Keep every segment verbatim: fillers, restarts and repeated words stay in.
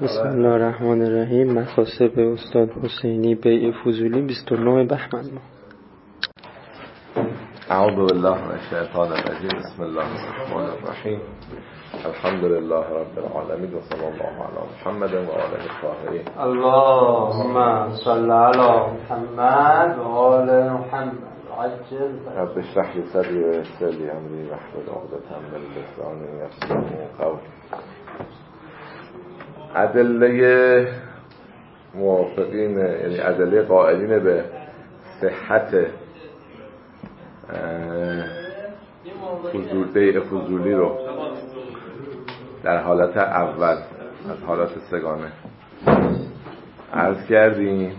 بسم الله الرحمن الرحیم. مکاسب استاد حسینی بیع فضولی بیست و نه بهمن ماه. اعوذ بالله من الشیطان الرجیم. بسم الله الرحمن الرحیم. الحمد لله رب العالمین و صلی الله علی محمد و آله الطاهرین. اللهم صل علی محمد و آل محمد عجل. رب اشرح لی صدری و یسر لی امری واحلل عقدة من لسانی یفقهوا قولی. ادله موافقین، یعنی ادله قائلین به صحت فضول بیع فضولی رو در حالت اول از حالت سگانه عرض کردیم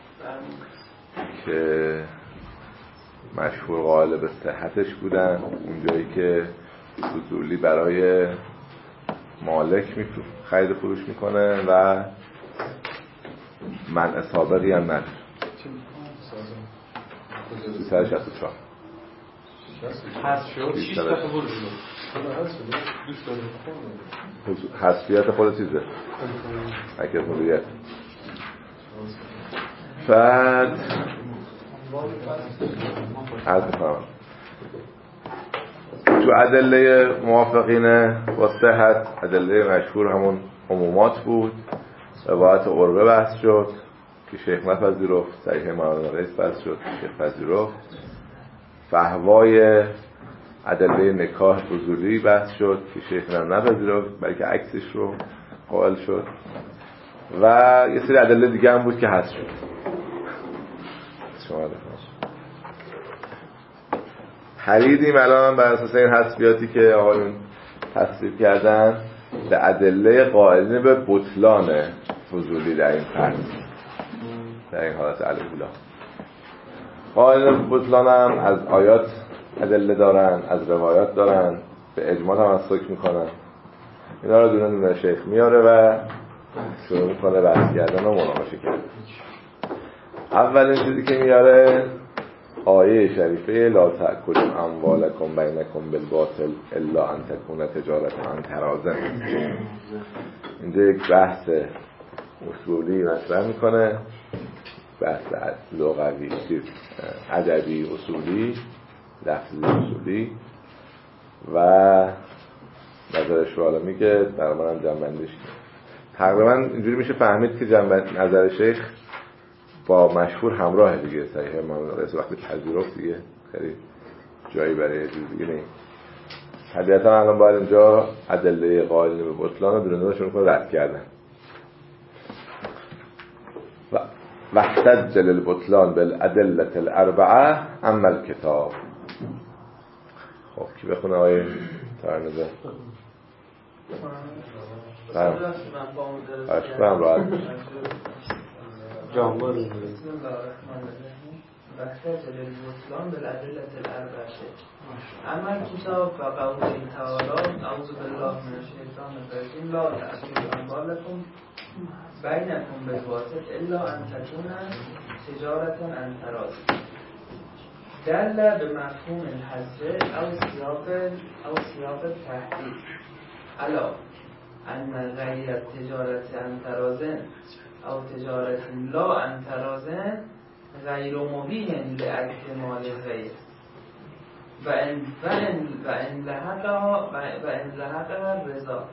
که مشهور قائل به صحتش بودن. اونجایی که فضولی برای مالک خرید و فروش میکنه و منع سابقی هم نداره. سیصد و شصت و چهار حذف شد. حذفیت خود چیزه اکر مدیریت. بعد عرض میکنم تو ادله موافقین با صحت، ادله مشهور همون عمومات بود. روایت عروه بحث شد که شیخ نپذیرفت، صحیح مولانا قیس بحث شد شیخ پذیرفت. فحوای ادله نکاح فضولی بحث شد که شیخ نپذیرفت بلکه عکسش رو قائل شد. و یه سری ادله دیگه هم بود که حذف شد. شما خریدیم الان بر اساس این حذفیاتی که آقایون تصریح کردن به ادله قائلین به بطلان فضولی در این فرض، در این حالت الاولا. قائلین به بطلان هم از آیات ادله دارن، از روایات دارن، به اجماع هم از حکم میکنن. اینا رو دونه دونه شیخ میاره و شروع میکنه بحث کردن و مناقشه کردن. اولین چیزی که میاره آیه شریفه لا تأکلوا اموالکم بینکم بالباطل الا ان تکون تجارة عن تراض. اینجا یک بحث اصولی مطرح میکنه، بحث لغوی، ادبی اصولی، لفظی اصولی و نظرش رو حالا میگه. در منم جنبندیش تقریبا اینجوری میشه فهمید که جنبند نظر شیخ با مشهور همراه دیگه. صحیح مولانا قیس وقتی پذیرفت دیگه خیلی جایی برای چیز دیگه نیست. طبیعتا الان باید اینجا ادله قائلین به بطلان رو دونه شروع کنه رد کردن. و واحتج للبطلان بالادله الاربعه اما الکتاب. خب کی بخونه آیه ترنزه؟ اشکرم راحت جامعه بسم الله الرحمن الرحیم. واحتج للبطلان بالادله الاربعه اما الکتاب و قوله تعالی اعوذ بالله من الشیطان الرجیم لا تأکلوا اموالکم بینکم بالباطل الا ان تکون تجارة عن تراض. دل به مفهوم الحظر او سیاق او سیاق تهدید الا ان غیر تجارة عن تراض او تجارت لا عن تراض غیر مبین لاحتمال غیر و ان و ان و ان لحقها و ان لحقها رضا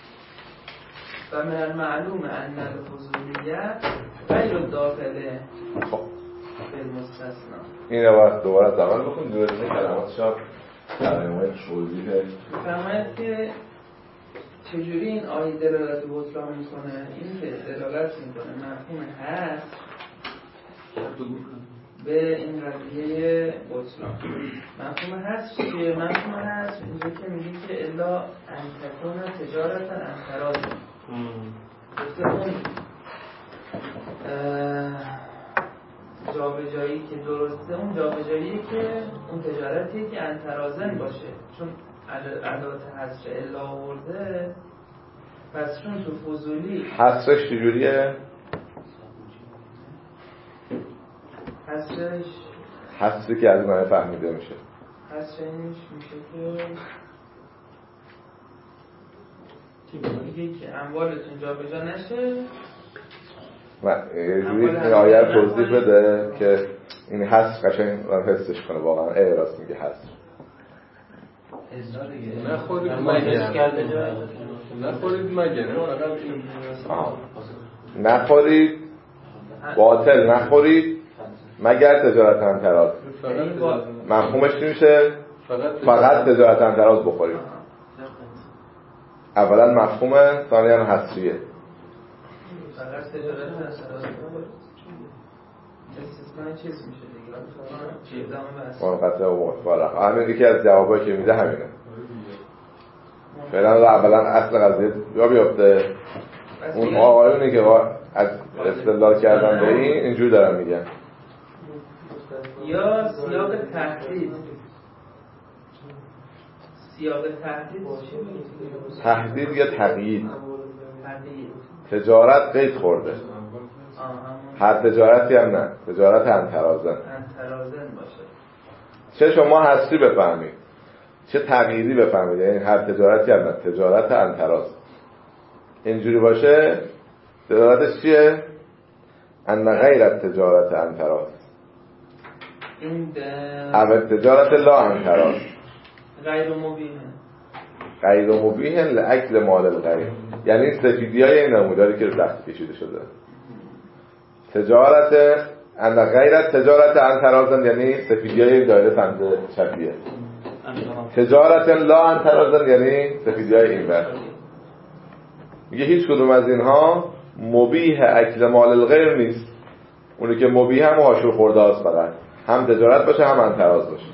و من المعلوم ان الفضولیه غیر داخله بالمستثنا. این رو باید دوباره از اول بخون دوباره کلماتش هم کلمات توضیحه. فهمید که چجوری این آیه دلالت بطلان میکنه؟ این که دلالت میکنه مفهوم هست به این قضیه بطلان. مفهوم هست چیه؟ مفهوم هست اینجا که میگه که الا ان تکون تجارتا عن تراض. گفته اون جابجایی که درسته اون جابجایی که اون تجارتی که عن تراضن باشه، چون ادات حذف الا آورده. پس چون تو فضولی حذفش چجوریه؟ حذفش حذفی که از من فهمیده میشه حذفش میشه که میگه که اموالتون جابجا نشه. من یه جوری این آیه رو توضیح بده که این هست قشنگ من حسش کنه واقعا. ای راست میگه هست. نخورید مگه نخورید مگه نخورید باطل نخورید مگر تجارت انتراز. مفهومش چی میشه؟ فقط تجارت انتراز بخورید. اولا مفهومه، ثانیا حصریه. فقط تجارت انتراز استثناء چیز میشه دیگه. منقطع و مفارق. همین یکی از جوابایی که میده همینه. فعلا اولا اصل قضیه یا بیفته. اون آقایونی که از استدلال کردن به این اینجوری دارن میگن. یا سیاق تهدید. سیاق تهدید چی؟ تهدید یا تقیید. تهدید. تجارت قید خورده. هر تجارتی هم نه. تجارت انترازن. انترازن باشه. چه شما حصری بفهمید چه تقییدی بفهمید، یعنی هر تجارتی هم نه. تجارت انتراز اینجوری باشه تجارتش چیه؟ ان غیر تجارت انتراز. این اول تجارت لا انتراز غیر مبیه. غیر مبیه لاکل مال الغیر، یعنی سفیدی های این نموداری که رخت کشیده شده. تجارت ان غیر تجارت انترازن یعنی سفیدی های دایره سمت چپیه. تجارت لا انترازن یعنی سفیدی های این ور. میگه هیچ کدوم از اینها مبیح اکل مال الغیر نیست. اونی که مبیح هم حاشیه خورده است، فقط هم تجارت باشه هم انتراز باشه.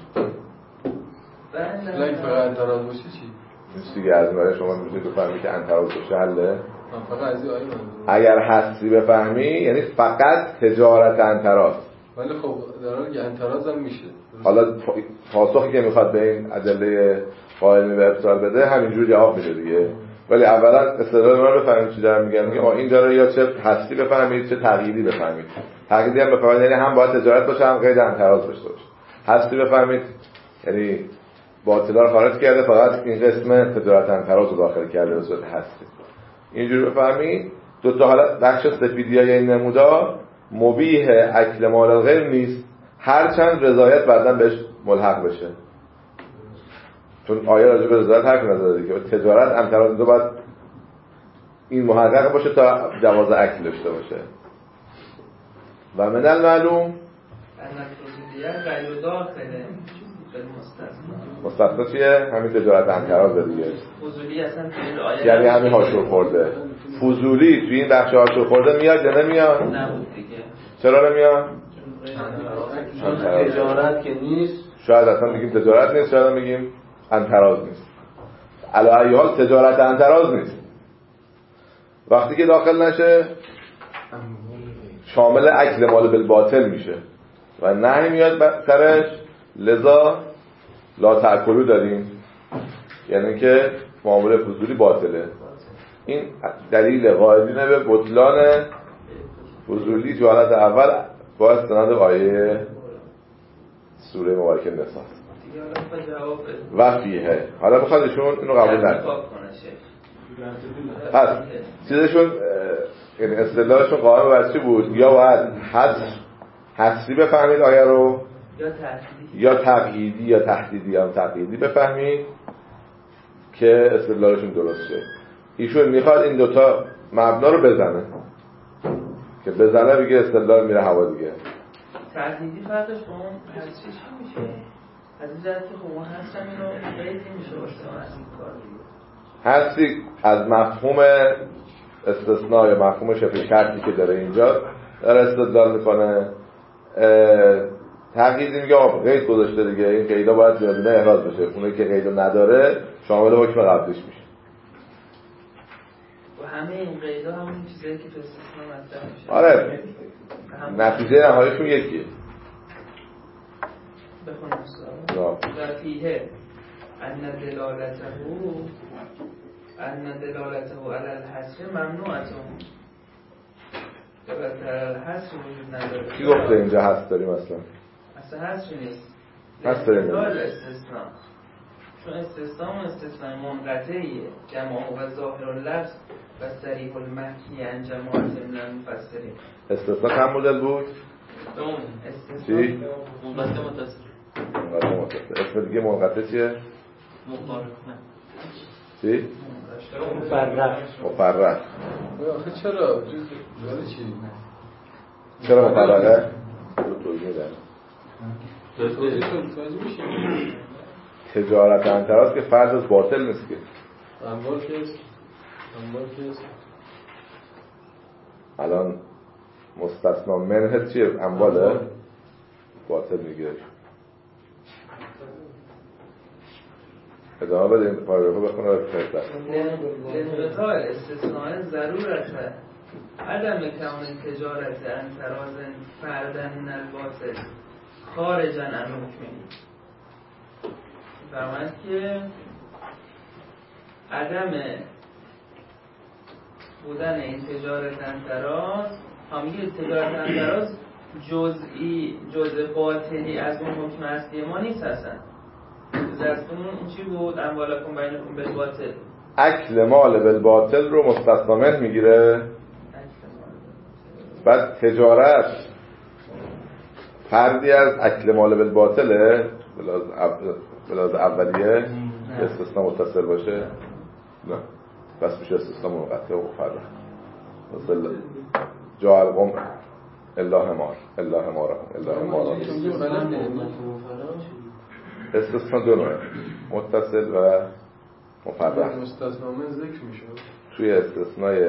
لکه فقط انتراز باشه چی؟ نیست دیگه. از این برای شما میتونید بفهمید که انتراز باشه حله. فقط از این آیه اگر حسی بفهمی یعنی فقط تجارت انتراز. ولی خب در حالی که انتراز هم میشه. حالا پاسخی که میخواد به این ادله قائل به ابطال بده همینجور جواب میده دیگه. ولی اولا استدلال من رو بفهمید چی دارم میگم. میگم اینجا رو یا چه حسی بفهمید چه تقییدی بفهمید. تقییدی هم بفهمید یعنی هم باید تجارت باشه هم قید انتراز داشته باشه. حسی بفهمید یعنی باطلا رو خارج کرده، فقط این قسم تجارت انتراز رو داخل کرده به صورت حسی. اینجوری بفهمید دو تا حالت بخش سفیدیای این نمودار مبیح اکل مال الغیر نیست، هرچند رضایت بعداً بهش ملحق بشه. چون آیه راجع به رضایت حرف نزده دیگه. تجارت انتراز دو باید این محقق باشه تا جواز اکل داشته باشه. و من المعلوم ان الفضولیه غیر داخله مستثنا چیه؟ همین تجارت انتراز دیگه. فضولی اصلا توی آیه یعنی همین حاشیه خورده. فضولی توی این بخش حاشیه خورده میاد یا نمیاد؟ نبود دیگه. چرا نمیاد؟ چون تجارت که نیست. شاید اصلا بگیم تجارت نیست، شاید بگیم انتراز نیست. علی ای حال تجارت انتراز نیست. وقتی که داخل نشه شامل اکل مال بالباطل میشه و نهی میاد سرش. لذا لا تأکلو داریم، یعنی که معامله فضولی باطله. این دلیل قائلین به بطلان فضولی تو حالت اول با استناد آیه سوره مبارکه نساء و فیه. حالا بخواد ایشون اینو قبول نکنه. پس چیزشون یعنی استدلالشون قائم بر چی بود؟ یا باید حصر حصری بفهمید آیه رو، یا تقییدی یا تهدیدی یا تقییدی بفهمید که استدلالشون درست شه. ایشون میخواد این دوتا مبنا رو بزنه، که بزنه بگه استدلال میره هوا دیگه. تهدیدی فرقش با اون حسیش میشه؟ از این جهت که خب اون حس هم اینو قید نمیشه باشه از این کار دیگه. حسی از مفهوم استثناء یا مفهوم شبه شرطی که داره اینجا داره استدلال میکنه. تقییدی میگه آب قید گذاشته دیگه، این قیدا باید جادونه احراز بشه. اونایی که قیدو نداره شامل حکم قبلیش میشه. و همه این قیدا همون چیزایی که تو استثناء مطرح میشه. آره نتیجه نهاییشون یکیه. بخونم سوال. و فیه ان دلالته ان دلالته علی الحصر ممنوعتون. البته الحصر وجود نداره. کی گفته اینجا هست داریم اصلا؟ اصلا حصر نیست. هست داریم. استثناء. چون استثناء و استثناء منقطعیه، جمع و ظاهر اللفظ و صریح المحکی عن جماعت من المفسرین. استثناء چند مدل بود؟ استثناء چی؟ منقطع متصل. منقطع متصل. اسم دیگه منقطع چیه؟ مفرق. چی؟ مفرق. مفرق. آخه چرا؟ جز چی؟ چرا مفرقه؟ توضیح میدم. توضیح توضیح میشه. تجارت انتراز که فرض از باطل نیست که. انبار کیست؟ انبار کیست؟ الان مستثنا منه چیه؟ امواله؟ باطل میگه. ادامه بده این پاراگرافو بخونه و بفرد. لانقطاع الاستثناء ضرورت عدم کون تجارت انتراز فردا من الباطل خارجا عن حکمی. فرماید که عدم بودن این تجارت انتراز، همیشه تجارت انتراز جزئی جزء باطنی از اون حکم اصلی ما نیست اصلا. دستمون این چی بود؟ اموالکم بینکم بالباطل، اکل مال بالباطل رو مستثنا منه میگیره. بعد تجارت فردی از اکل مال بالباطله بلاز اولیه استثناء متصل باشه؟ نه، بس میشه استثناء منقطع و مفرق. مثلا جا القوم الا همار الا همارا الا همارا. استثناء دو نوعه، متصل و مفرق. مستثنا من ذکر میشه توی استثنای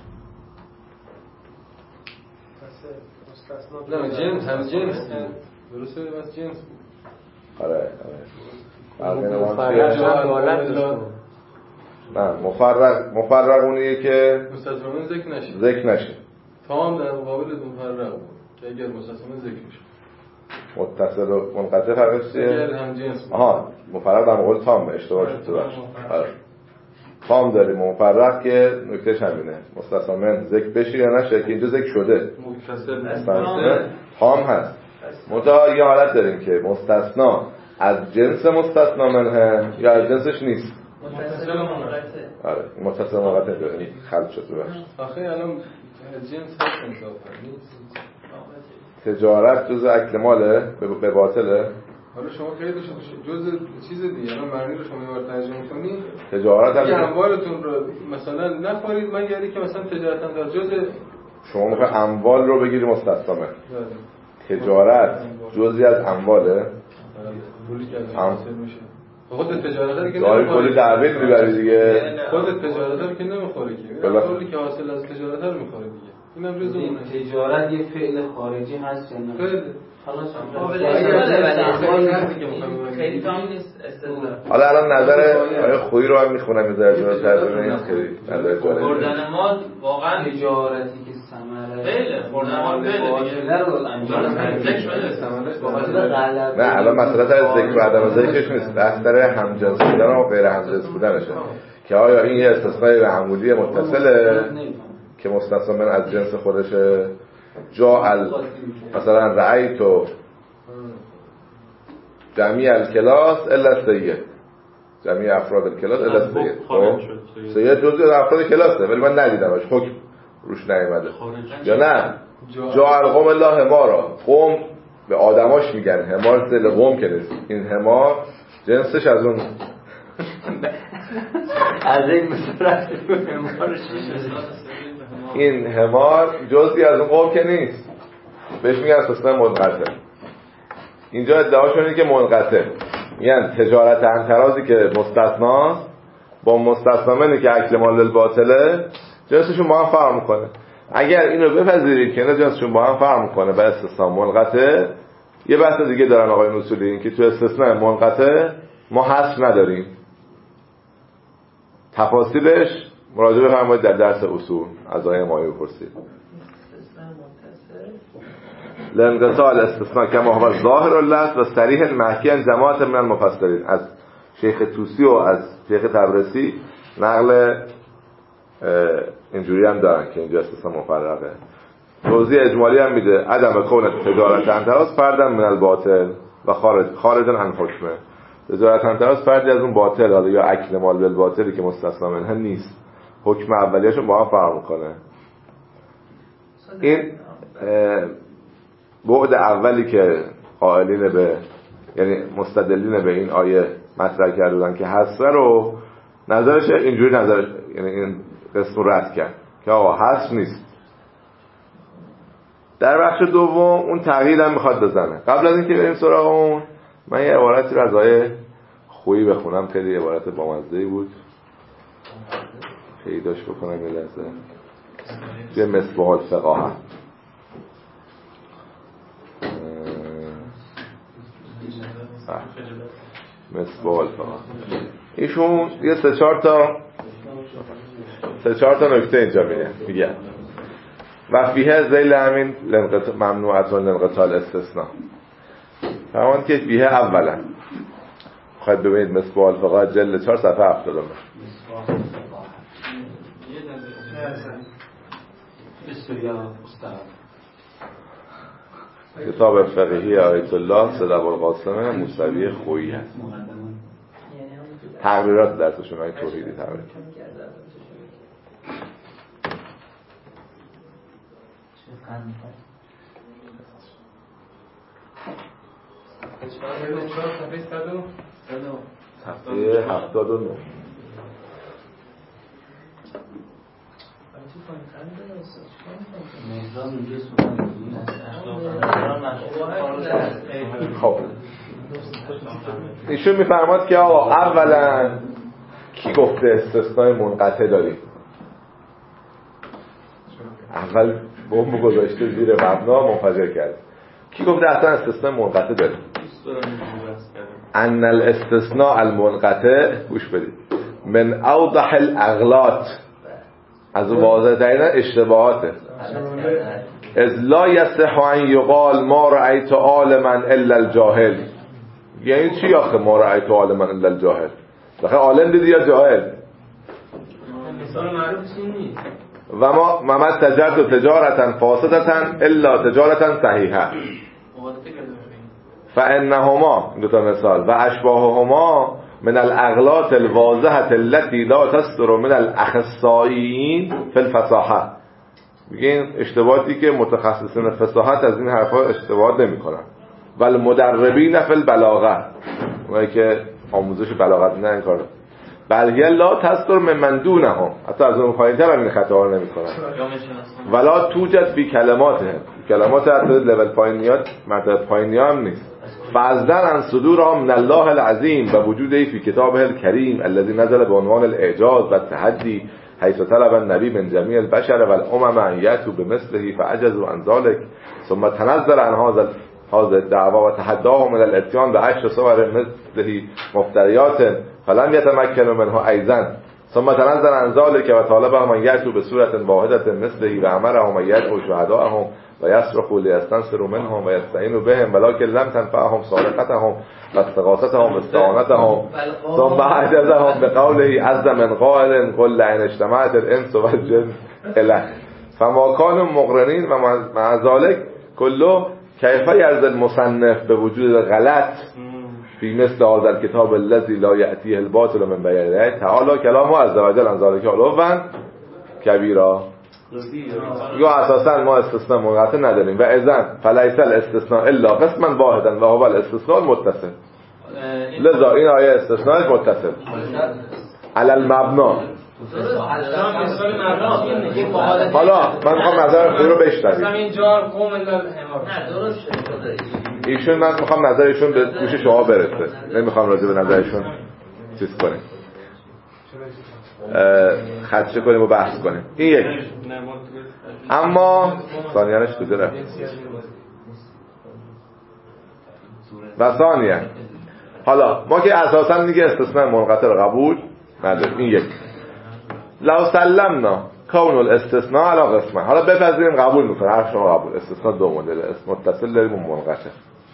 نه جنس هم جنس درسته بس جنس بود. آره آره مفرق نه مفرق مفرق اونیه که مستثنا من ذکر نشه ذکر نشه. تمام در مقابل مفرق بود که اگر مستثنا من ذکر میشه. متصل و منقطع فرقش چیه؟ اگر هم جنس بود. آها مفرق در مقابل تام اشتباه شد تو بخش. آره تام داریم مفرق که نکتهش همینه مستثنا من ذکر بشه یا نشه که اینجا ذکر شده متصل تام هست. منتها یه حالت داریم که مستثنا از جنس مستثنا منه یا از جنسش نیست. متصل و منقطع. آره متصل و منقطع داریم خلط شد بخش. آخه الان جنس هست انصافا نیست. تجارت جز اکل ماله به باطله. حالا شما خیلی جز چیز دیگه الان معنی رو شما یه بار ترجمه کنید تجارت هم اموالتون رو مثلا نخورید مگر اینکه مثلا تجارت هم در جز شما میخوای اموال رو بگیری مستثنا منه. تجارت جزئی از امواله. پولی که از حاصل میشه. خود تجارت رو که داری کلی دعوی میبری دیگه. خود تجارت رو که نمیخوره که. پولی که حاصل از تجارت رو میخوره دیگه. اینم رزومه. تجارت یه فعل خارجی هست یا نه؟ فعل. خلاص خیلی کام نیست استدلال. حالا الان نظر آیه خویی رو هم میخونم یه ذره ترجمه این خیلی نظر جالبه. خوردن مال واقعا تجارتی که ثمره فعل خوردن مال فعل دیگه رو انجام نه الان مسئله در ذکر و عدم ذکرش نیست، بحث در همجنس بودن و غیر همجنس بودنشه که آیا این یه استثنای معمولی متصله که مستثنا من از جنس خودشه. جا ال مثلا رأیت و جمعی الکلاس الا سید، جمعی افراد الکلاس الا سید. سید جزئی از افراد کلاسه ولی من ندیدمش، حکم روش نیامده. یا نه جا القوم الله همارا، قوم به آدماش میگن، همار دل قوم که نیست. این همار جنسش از اون از این مصرف همار این همار جزئی از اون قوم که نیست، بهش میگن استثناء منقطع. اینجا ادعاشون اینه که منقطع، یعنی تجارت انترازی که مستثناست با مستثنا منی که اکل مال الباطله جنسشون با هم فرق میکنه. اگر اینو بپذیرید که نه جنسشون با هم فرق میکنه و استثناء منقطع، یه بحث دیگه دارن آقای اصولی، این که تو استثناء منقطع ما حصر نداریم. تفاصیلش مراجعه بفرمایید در درس اصول از آیه مایه بپرسید. لانقطاع الاستثناء کما هو ظاهر اللفظ و صریح المحکی عن جماعت من المفسرین. از شیخ طوسی و از شیخ تبرسی نقل اینجوری هم دارن که اینجا استثناء مفرقه. توضیح اجمالی هم میده عدم کون تجارت انتراز فردن من الباطل و خارج خارجن عن حکمه. تجارتا تراست فردی از اون باطل، حالا یا اکل مال بالباطلی که مستثنا منها نیست، حکم اولیه‌شون با هم فرق میکنه. این بعد اولی که قائلین به، یعنی مستدلین به این آیه مطرح کردن که حصر رو نظرش اینجوری نظرش، یعنی این قسم رد کرد که آقا حصر نیست. در بخش دوم اون تغییر هم میخواد بزنه. قبل از اینکه بریم سراغ اون، من یه عبارتی رو از آیه خویی بخونم، خیلی عبارت بامزه‌ای بود، پیداش بکنم یه لحظه. یه مصباح الفقاهه، مصباح الفقاهه، ایشون یه سه چهار تا سه چهار تا نکته اینجا میگه میگه و فیه ذیل همین ممنوعت و لانقطاع استثناء. فرمان که فیه اولا خواهد ببینید مصباح الفقاهه جلد چهار صفحه هفتاد و نه. کتاب فقهی آیت الله صدق القاسم موسوی خویی هست. تقریرات درسشون های توحیدی تقریر. صفحه هفتاد و نه. خب ایشون میفرماد که آقا اولا کی گفته استثناء منقطع داریم؟ اول بمب گذاشته زیر مبنا منفجر کرد. کی گفته اصلا استثناء منقطع داریم؟ ان الاستثناء المنقطع، گوش بدید، من اوضح الاغلاط، از واضح ترین اشتباهاته. از لا یصح ان یقال ما رأیت عالما الا الجاهل. یعنی چی آخه ما رأیت عالما الا الجاهل؟ بخیر عالم دیدی یا جاهل؟ مثال معروف نیست. و ما ممت تجارت تجارتا فاسدتا الا تجارتا صحیحه فانهما، دو تا مثال، و اشباههما من الاغلاط الواضحه التي لا تصدر من الاخصائیین فی الفصاحه. میگن اشتباهاتی که متخصصین فصاحت از این حرفا اشتباهات نمیکنن. ولی مدربین فی البلاغه، اونایی که آموزش بلاغت نه این کارو، بلکه لا تصدر من من دونهم، حتی از اون پایین‌تر این خطا رو نمیکنن. ولا توجد فی کلماته، کلمات حتی لول پایینیات مرتبه پایینیا هم نیست. فضلا عن صدورهم من الله العظیم و وجوده فی کتابه الکریم الذی نزل به عنوان الاعجاز و التحدی حیث طلب النبی من جمیع البشر والامم ان یاتوا بمثله فعجزوا عن ذلك ثم تنزل عن هذا هذا الدعوه وتحداهم الى الاتيان بعشر صور مثله مفتريات فلم يتمكنوا منه ايضا ثم تنزل عن ذلك وطالبهم ان ياتوا بصوره واحده مثله وامرهم ان يدعوا شهداءهم ويصرخوا ليستنصروا منهم ويستعينوا بهم ولكن لم تنفعهم صارقتهم واستغاثتهم واستعانتهم ثم عجزهم بقوله عز من قائل قل لئن اجتمعت الانس والجن اله فما كانوا مقرنين ومع ذلك كله كيف يرضى المصنف بوجود غلط في مثل هذا الكتاب الذي لا يأتيه الباطل من بين يديه تعالى كلامه عز وجل عن ذلك علوا كبيرا. یا اساسا ما استثناء منقطع نداریم و اذن فلیس الاستثناء الا قسما واحدا و هو الاستثناء المتصل. لذا این آیه استثناء متصل علی المبنا. حالا من میخوام نظر خود رو بشنوید. ایشون من میخوام نظر ایشون به گوش شما برسه، نمیخوام راجع به نظرشون چیز کنیم، خدشه کنیم و بحث کنیم. این یک. اما ثانیانش کجا رفت؟ و ثانیان حالا ما که اساسا دیگه استثناء منقطع رو قبول نداریم. این یک. لو سلمنا کون الاستثناء علی قسمه، حالا بپذیریم قبول میکنه حرف شما قبول، استثناء دو مدل، اسم متصل داریم و منقطع.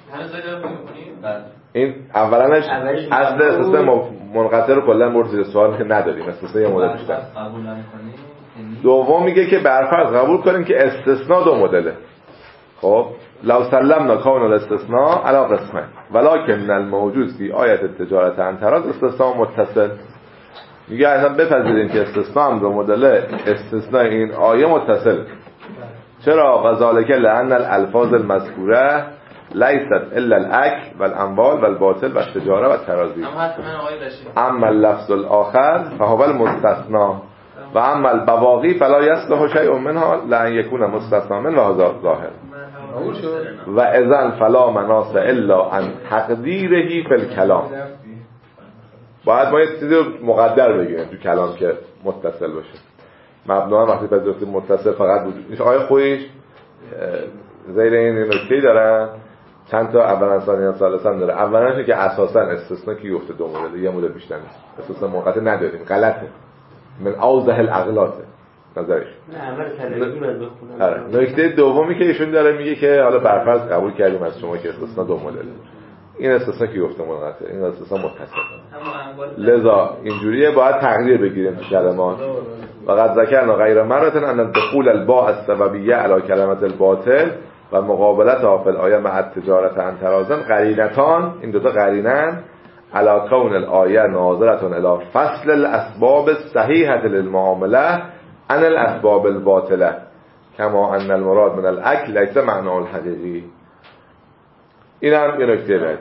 این اولانش اصل استثناء منقطع رو کلا برد زیر سوال که نداریم، استثناء یه مدل بیشتر. دوم میگه که برفرض قبول کنیم که استثناء دو مدله، خب لو سلمنا کون الاستثناء علی قسمه ولکن الموجود فی آیت التجارت عن تراض استثناء متصل. میگه اصلا بپذیریم که استثناء هم دو مدل، استثناء این آیه متصل. چرا؟ وذالک لان الالفاظ المذکوره لیست الا الاکل والاموال والباطل والتجاره والتراضی. اما اللفظ الاخر فهو المستثنى و اما البواقی فلا یصلح شیء منها لان یکون مستثنا من و هذا ظاهر و اذن فلا مناص الا ان تقدیره فی الکلام. باید ما یه چیزی رو مقدر بگیریم تو کلام که متصل باشه. مبنا وقتی پذیرفتیم متصل فقط بود. این آیه خودش زیر این نکته دارن چند تا اولا ثانیا ثالثا داره. اولش که اساسا استثناء کی گفته دو مدل، یه مدل بیشتر نیست. استثناء موقت نداریم، غلطه. من اوضح الاغلاط نظرش. نه اول کلمه‌ای باید بخونم. آره. نکته دومی که ایشون داره میگه که حالا برفرض قبول کردیم از شما که استثناء دو مدله. این استثناء کی گفته موقته، این استثناء متصل. لذا اینجوریه باید تقدیر بگیریم تو کلمات. وقد ذکرنا غیر مرة ان دخول الباء السببیه علی کلمه الباطل و مقابلتها فی الآیه مع التجارت عن تراضن قرینتان، این دو تا قرینن علی کون الآیه ناظرة الی فصل الاسباب الصحیحة للمعامله عن الاسباب الباطله کما ان المراد من الاکل لیس معناه الحقیقی. این هم یه نکته بعد.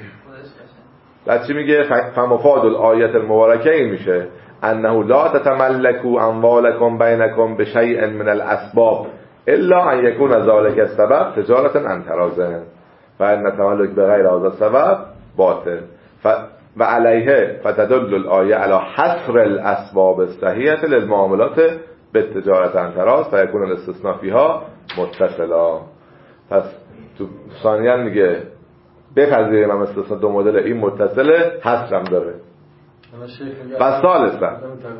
بعد چی میگه؟ فمفاد الآیت المبارکه این میشه انه لا تتملكوا اموالکم بینکم بشیء من الاسباب الا ان یکون ذلك السبب تجارة عن تراض فان التملك بغیر هذا السبب باطل و علیه فتدل الآیه علی حصر الاسباب الصحیحة للمعاملات بالتجارة عن تراض فیکون الاستثناء فیها متصلا. پس تو ثانیاً میگه بپذیریم هم استثناء دو مدل این متصله، حصرم داره. و ثالثاً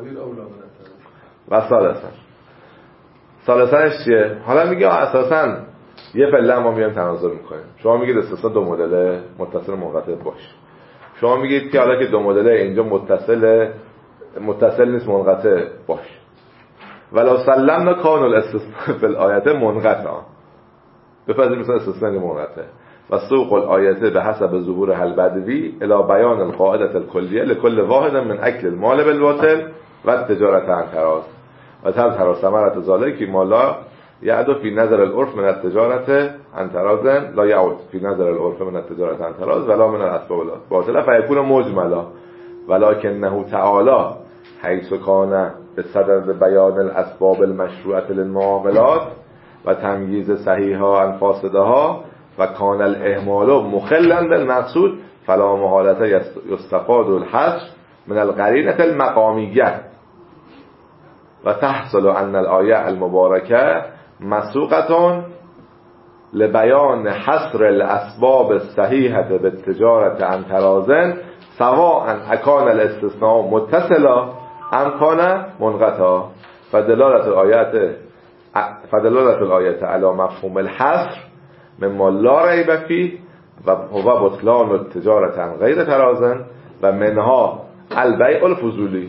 و ثالثاً ثالثاًش چیه؟ حالا میگه اساساً یه پله ما میایم تناظر میکنیم. شما میگید استثناء دو مدله متصل منقطع باشه. شما میگید که حالا که دو مدله اینجا متصل متصل نیست منقطع باشه. ولو سلمنا کان الاستثناء فی الآیه منقطعا، بپذیریم مثلا استثناء منقطع و سوق الآیه به حسب ظهور البدوی الی بیان القاعده الکلیه لكل واحد من اکل المال بالباطل و التجارت عن تراض و تظهر ثمرة ذلك ما لا يعد في نظر العرف من التجارت عن تراض لا يعد في نظر العرف من التجارت عن تراض ولا من الاسباب الباطله فيكون مجملا ولكنه تعالى حيث كان بصدد بیان الاسباب المشروعه للمعاملات و تمییز صحیحها عن فاسدها و کان الاهمال مخلا بالمقصود فلا محالة یستفاد الحصر من القرینة المقامیه و تحصل ان الآیه المبارکه مسوقة لبیان حصر الاسباب الصحیحة بالتجارة عن تراض سواء اکان الاستثناء متصلا ام کان منقطعا فدلالة الآیه فدلالة الآیه علی مفهوم الحصر مما لا ریب فیه و هو بطلان التجارت عن غیر تراض و منها البیع الفضولی.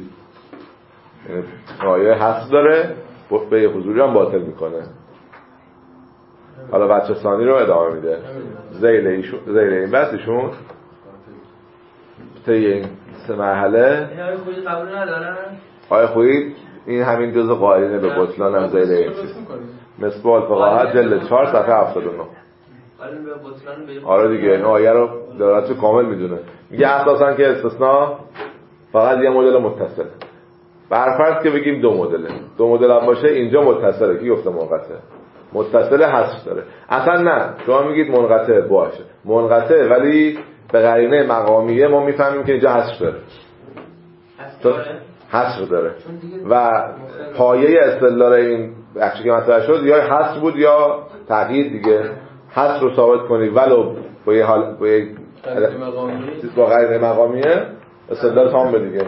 آیه حصر داره، بیع فضولی هم باطل میکنه. حالا بچه ثانی رو ادامه میده. زیل ایشون زیل این بحثشون طی این سه مرحله آیه خویی قبول ندارن؟ آیه خویی این همین جزء قائلینه به بطلان هم زیل این چیز مصباح الفقاهه جلد چهار صفحه هفتاد و نه. آره دیگه این آیه رو دارت کامل میدونه. میگه اساسا که استثناء فقط یه مدل متصل. برفرض که بگیم دو مدله، دو مدل هم باشه اینجا متصله. کی گفته منقطع؟ متصل حذف داره. اصلا نه، شما میگید منقطع باشه، منقطع ولی به قرینه مقامیه ما میفهمیم که اینجا حذف داره. حذف داره و پایه استدلال این بخشی که مطرح شد یا حذف بود یا تغییر دیگه. حذف رو ثابت کنید ولو با یه حال با یه با قرینه مقامیه استدلال تام به دیگه.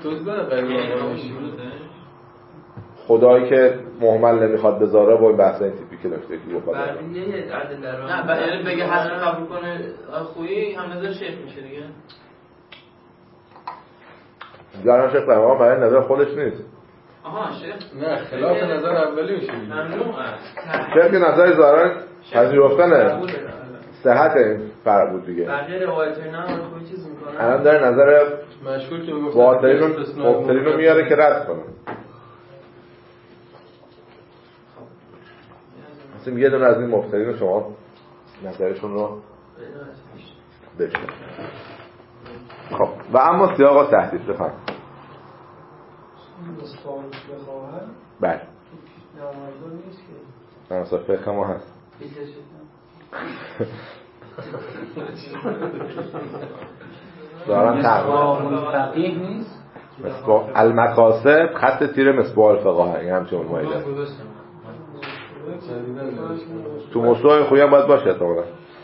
خدایی که مهمل نمیخواد بذاره با این بحث این تیپی که نکته کی بخواد نه بعد بگه حذف قبول کنه خویی هم نظر شیخ میشه دیگه. جانم شیخ برای برای نظر خودش نیست. آها شیخ نه خلاف نظر اولی میشه ممنوع شیخ که نظر ظاهرا پذیرفتن صحت این فرق بود دیگه. بقیه روایت اینا هم خوب چیز میکنن. الان داره نظر مشهور که میگفتن باطلین رو مبطلین رو میاره که رد کنه. مثلا یه دونه از این مبطلین رو شما نظرشون رو بشنوید. خب و اما سیاق و تهدید بفهم. بله. نه اصلا فقه ما هست. دارم فقیه نیست. مصباح المکاسب خط تیر مصباح الفقهه این همچون مایده تو موضوع خوبی هم باید باشه احتمالاً.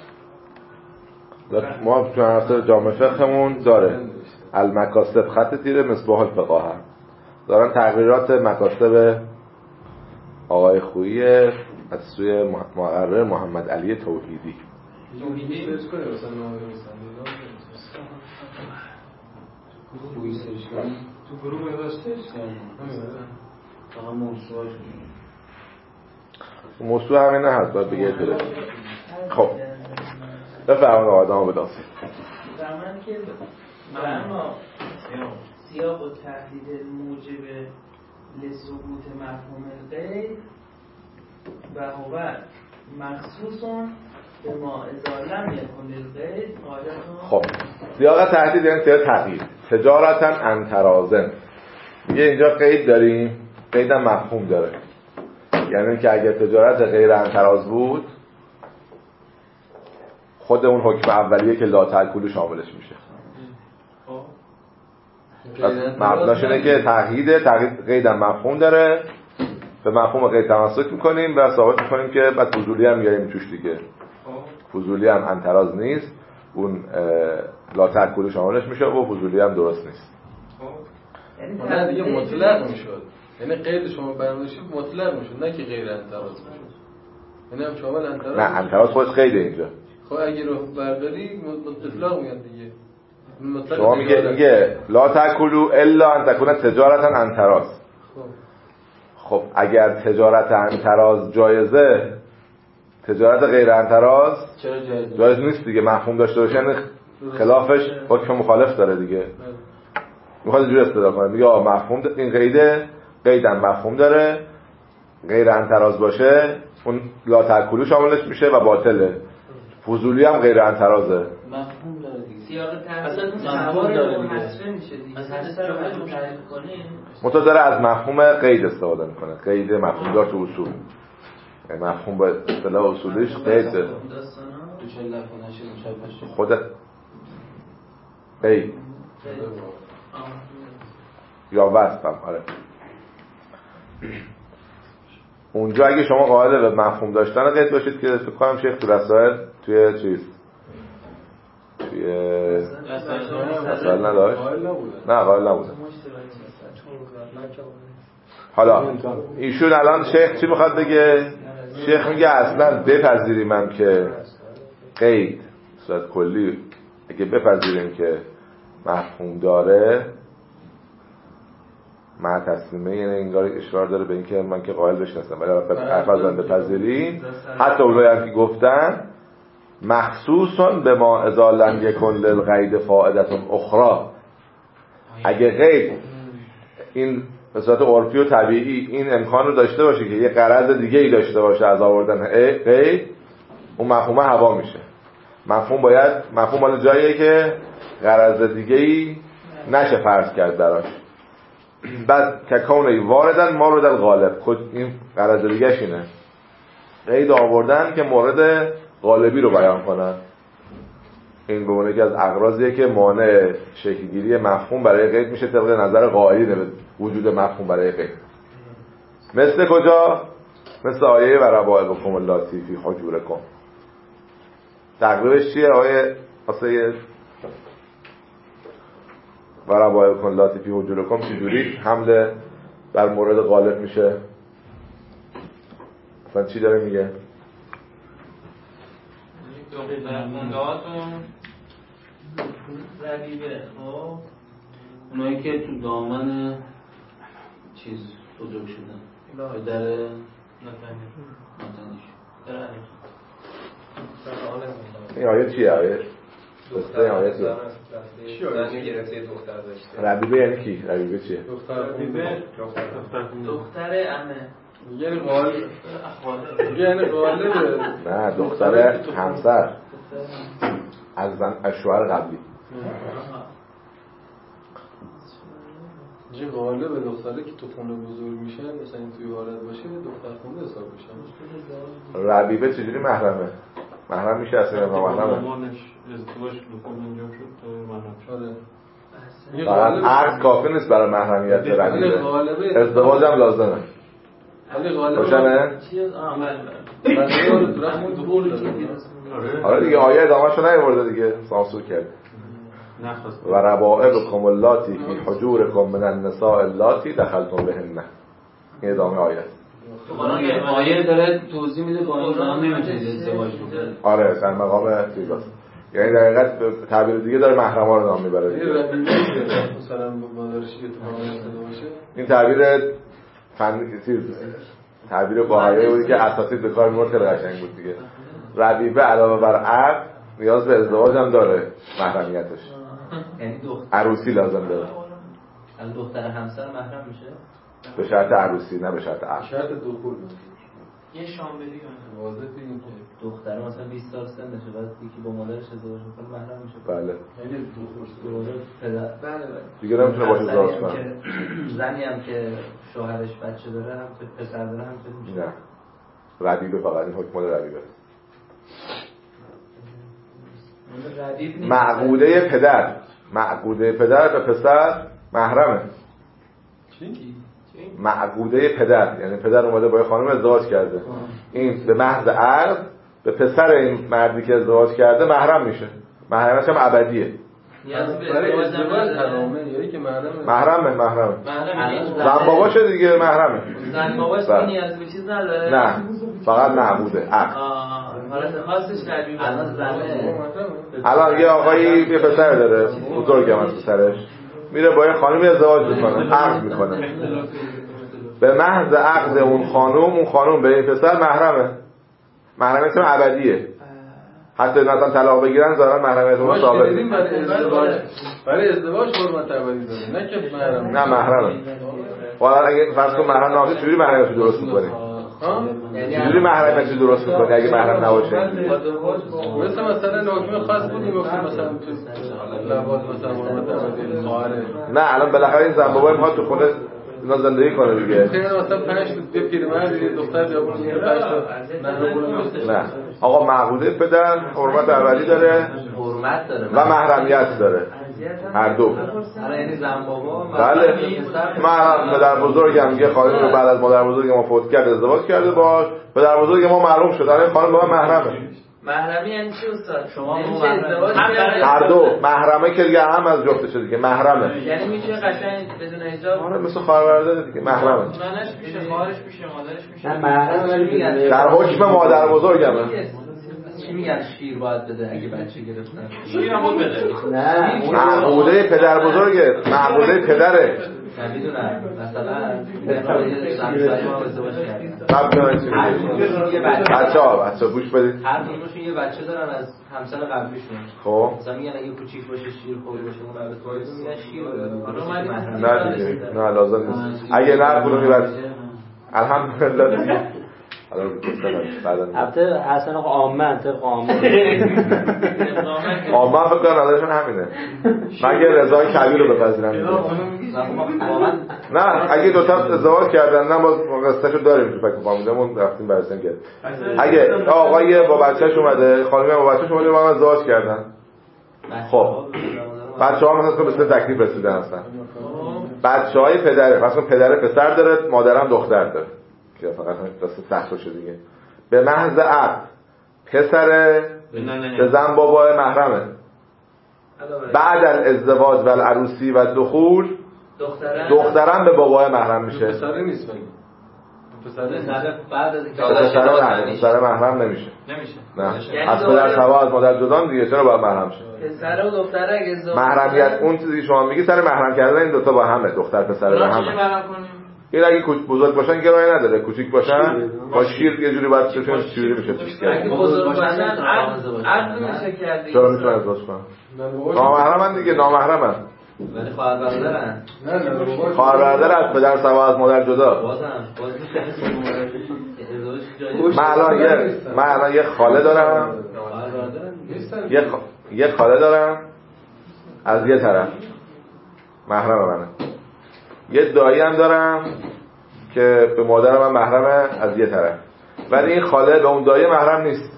ما تو اصل جامعه فقهمون داره المکاسب خط تیر مصباح الفقهه. دارن تغییرات مکاسب آقای خویی از سوی مقرر محمد علی توحیدی. توحیدی خویی سرش کنیم تو گروه نوشتهش فقط موضوعش موضوع همین نه هست باید بگه تو خب بفرمان آدم رو بدانسید زمان که اما سیاق و تهدید موجب لثبوت مفهوم الغیب و هو مخصوصون به ما اذا لم یکن الغیب قاعدتون. خب سیاق تهدید یعنی سیاق تغییر تجارتا انترازن. میگه اینجا قید داریم، قیدم مفهوم داره، یعنی که اگر تجارت غیر انتراز بود خود اون حکم اولیه که لا تأکلوا شاملش میشه. مبناش اینه که تقیید تقیید قیدم مفهوم داره، به مفهوم قید تمسک میکنیم و ثابت میکنیم که بعد فضولی هم میاریم توش دیگه. فضولی هم انتراز نیست، اون لا تأکلوا شاملش میشه و فضولی هم درست نیست. یعنی دیگه مطلق میشد، یعنی قید شما برنامه‌شید مطلق میشد نه که غیر انتراز میشد. یعنی هم شامل انتراز نه انتراز خودش قیده اینجا. خب اگه رو برداری مطلق میاد دیگه. شما میگه میگه لا تأکلوا الا ان تکون تجارتا انتراز. خب اگر تجارت انتراز جایزه تجارت غیر انتراز چرا جایز جایز نیست دیگه. مفهوم داشته باشه یعنی خلافش حکم مخالف داره دیگه. میخواد اینجوری استدلال کنه میگه آ مفهوم این قیده قیدم مفهوم داره، غیر انتراز باشه اون لا تأکلوا شاملش میشه و باطله. فضولی هم غیر انترازه. مفهوم داره دیگه. سیاق تهدید سوار رو حذف میشه دیگه. حذف رو تعریف کنیم. متأ داره از مفهوم قید استفاده میکنه. قید مفهوم دار تو اصول. یعنی مفهوم با اصطلاح اصولیش قید داره. خود قید یا وصف هم آره. اونجا اگه شما قائل به مفهوم داشتن قید باشید که فکر کنم شیخ تو رسائل توی چیز توی رسائل نداشت؟ نه قائل نبوده. حالا ایشون الان شیخ چی میخواد بگه؟ شیخ میگه اصلا بپذیریم هم که قید صورت کلی اگه بپذیریم که مفهوم داره مع تسلیمه، یعنی انگار اشاره داره به اینکه من که قائل بهش نیستم ولی افضل بپذیریم. حتی اونایی هم که گفتن مخصوصاً به ما اذا لم یکن للقید فائدة اخرى، اگه قید این به صورت عرفی و طبیعی این امکان رو داشته باشه که یه غرض دیگه ای داشته باشه از آوردن قید، اون مفهوم هوا میشه. مفهوم باید مفهوم مال جاییه که غرض دیگه ای نشه فرض کرد براش. بعد که کونی واردن مورد الغالب، خود این غرض دیگه‌ش اینه قید آوردن که مورد غالبی رو بیان کنن. این به عنوان یکی از اغراضیه که مانع شکل‌گیری مفهوم برای قید میشه طبق نظر قائلین به وجود مفهوم برای قید. مثل کجا؟ مثل آیه و ربائبکم اللاتی فی حجورکم. تقریبش چیه آیه آیه و ربائبکم اللاتی فی حجورکم چجوری حمله بر مورد غالب میشه؟ مثلا چی داره میگه؟ دخترمندهاتون ربیبه خب اونایی که تو دامن چیز بزرگ شدن؟ پدر نتنیش این آیه چیه آیه؟ دسته آیه چیه؟ زنی گرفته دختر داشته. ربیبه یعنی کی؟ ربیبه چیه؟ دختر ربیبه دختر عمه یعنی غالب یعنی غالبه نه دختر همسر از زن از شوهر قبلی. یه غالبه دختره که تو خونه بزرگ میشه مثلا این توی حالت باشه دختر خونه حساب میشه. ربیبه چجوری محرمه؟ محرم میشه اصلا یا محرمه؟ مامانش ازدواج دختر انجام شد تا محرم شد. فقط عقد کافی نیست برای محرمیت ربیبه، ازدواج هم لازمه. روشنه؟ آره دیگه آیه ادامه شو نیورده دیگه، سانسور کرد. و ربائبکم اللاتی فی حجورکم من النساء اللاتی دخلتم بهن. این ادامه آیه است. آیه داره توضیح میده با این زمان نمیتونید ازدواج کنید. آره در مقام چیزاست، یعنی در حقیقت تعبیر دیگه داره محرما رو نام میبره دیگه. مثلا مادرش اتفاقی باشه این تعبیر فنی چیز تعبیر باهایی بودی که اساسید به کار می‌برد، خیلی قشنگ بود دیگه. ربیبه علاوه بر عقد نیاز به ازدواج هم داره، محرمیتش یعنی دختر عروسی لازم داره. الان دختر همسر محرم میشه به شرط عروسی نه به شرط عقد. شرط دخول یه شامبری واضحه این که دختر مثلا بیست سال سنشه بعد یکی با مادرش ازدواج میکنه محرم میشه. بله یعنی دخول پدر بله بله دیگه نمیتونه باشه ازدواج کنه. زنی هم که شوهرش بچه داره هم که پسر داره هم که میشه. نه ربیبه فقط این حکم مال ربیبه. معقوده پدر معقوده پدر به پسر محرمه. چی؟ معقوده پدر یعنی پدر اومده با یه خانم ازدواج کرده، این به محض عقد به پسر این مردی که ازدواج کرده محرم میشه. محرمش هم ابدیه. برای ازدواج حرامه یعنی که محرمه. محرمه محرمه. زن باباشه دیگه محرمه. زن باباش که نیاز به چیز نداره. نه فقط معقوده عقد. آه حالا خاصش ربیبه. الان زنه الان یه آقایی یه پسر داره بزرگم از پسرش میره با یه خانمی ازدواج میکنه، عقد میکنه. به محض عقد اون خانم اون خانم به این پسر محرمه. محرمیت هم ابدیه. حتی مثلا طلاق بگیرن ظاهرا محرمیتشون ثابت. برای ازدواج برای ازدواج حرمت ابدی داره نه که محرم. نه محرمه. والا اگه فرض کن محرم نباشه چجوری محرمیت درست می‌کنی؟ چجوری محرمیت درست می‌کنی اگه محرم نباشه؟ مثلا مثلا حکم خاص بود میگفتیم مثلا تو لواط مثلا حرمت ابدی خواهره. نه الان بالاخره این زن بابا میخواد تو خونه اینا زندگی کنه دیگه. خیلی مثلا پنج تا پیرمرد یه دختر بیابون میره پنج تا نه آقا معقوده پدر حرمت ابدی داره، حرمت داره و محرمیت داره، هر دو. آره یعنی زن بابا بله من پدر بزرگم یه خانمی رو بعد از مادر بزرگ ما فوت کرد ازدواج کرده باش، پدر بزرگ ما معلوم شد الان خانم با من محرمه. محرمی یعنی چی استاد؟ شما میشه ازدواج کرد؟ هر دو محرمه که دیگه هم از جفتشه دیگه محرمه. یعنی میشه قشنگ بدون حجاب؟ آره مثل خواهربرادر دیگه محرمه. ننش میشه، خواهرش میشه، مادرش میشه. نه محرم ولی میگن در حکم مادر بزرگمه. چی میگن شیر باید بده اگه بچه گرفتن؟ شیر هم بده. نه معقوده پدر بزرگه، معقوده پدره. نمیدونم مثلا پدر زنسایی ما ازدواج کردن. قبل من چی میگه؟ بچه‌ها بچه‌ها گوش بدید. هر کدومشون یه بچه دارن از همسر قبلیشون. خب مثلا میگن اگه کوچیک باشه شیر خورده باشه اون البته خودتون میگن شیر بده. نه دیگه نه لازم نیست. اگه نه کدومی بچه الحمدلله دیگه حالا گفتم بعدا البته اصلا عامه طبق عامه عامه فکر کنم نظرشون همینه مگه رضای کبیر رو بپذیرن. نه اگه دو تا ازدواج کردن نه باز قصه‌شو داریم تو فکر فامیلمون رفتیم بررسی کردیم. اگه آقای با بچه‌ش اومده خانمی با بچه‌ش اومده با هم ازدواج کردن خب بچه‌ها مثلا به سن تکلیف رسیدن هستن بچه‌های پدر مثلا پدر پسر داره مادرم دختر داره که فقط دست سخت شده دیگه به محض عقد پسر به زن بابا محرمه بعد از ازدواج و العروسی و دخول دخترم به بابا محرم میشه. پسر نیست ولی پسر بعد از اینکه پسر پسر محرم نمیشه نمیشه نه از پدر سوا از مادر جدا دیگه چرا باید محرم شه؟ پسر و دختر اگه ازدواج محرمیت اون چیزی که شما میگی سر محرم کردن این دو تا با همه دختر پسر با همه. چه محرم کنیم؟ این اگه بزرگ باشن که راهی نداره، کوچیک باشن با شیر یه جوری باید بشن شیری میشه توش کرد. اگه بزرگ باشن عقد میشه کردی. چرا میتونن ازدواج کنن؟ نامحرمن دیگه، نامحرمن. ولی خواهر برادرن. خواهر برادر از پدر سوا از مادر جدا. بازم باز من الان یه من الان یه خاله دارم. یه خ... یه خاله دارم از یه طرف محرم منه. یه دایی هم دارم که به مادر من محرمه از یه طرف. ولی این خاله به اون دایی محرم نیست.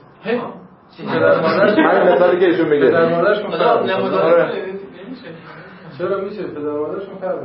همین مثالی که ایشون میگه. پدر مادرشون فرق چرا میشه پدر مادرشون فرق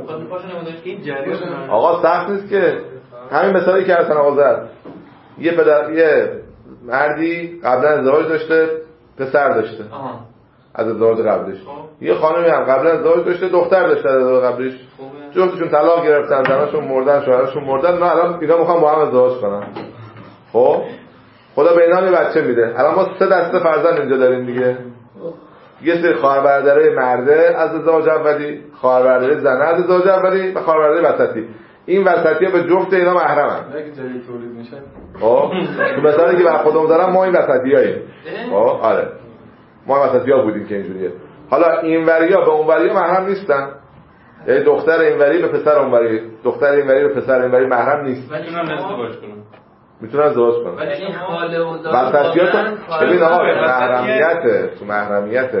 میکنه؟ آقا سخت نیست که همین مثالی که حسن آقا زد. یه پدر یه مردی قبلا ازدواج داشته، پسر داشته. آها. از ازدواج قبلش. یه خانمی هم قبلا ازدواج داشته، دختر داشته از ازدواج قبلش. جفتشون طلاق گرفتن، زناشون مردن، شوهرشون مردن. نه الان اینا میخوان با هم ازدواج کنن. خب خدا به اینا یه بچه میده. الان ما سه دسته فرزند اینجا داریم دیگه. یه سری خواهر برادرای مرده از ازدواج اولی، خواهر برادرای زنه از ازدواج اولی و خواهر برادرای وسطی. این وسطی‌ها به جفت اینا محرمن. اگه جایی تولید میشن. خب تو مثالی که برای خودمون دارم ما این وسطیاییم. خب آره. ما وسطی‌ها بودیم که اینجوریه. حالا اینوریا به اونوریا محرم نیستن. یعنی دختر اینوری به پسر اونوری، دختر اینوری به پسر اینوری محرم نیست. میتونن ازدواج کنن. میتونن ازدواج کنن. ولی این خاله و وسطیات ببین آقا محرمیت تو محرمیت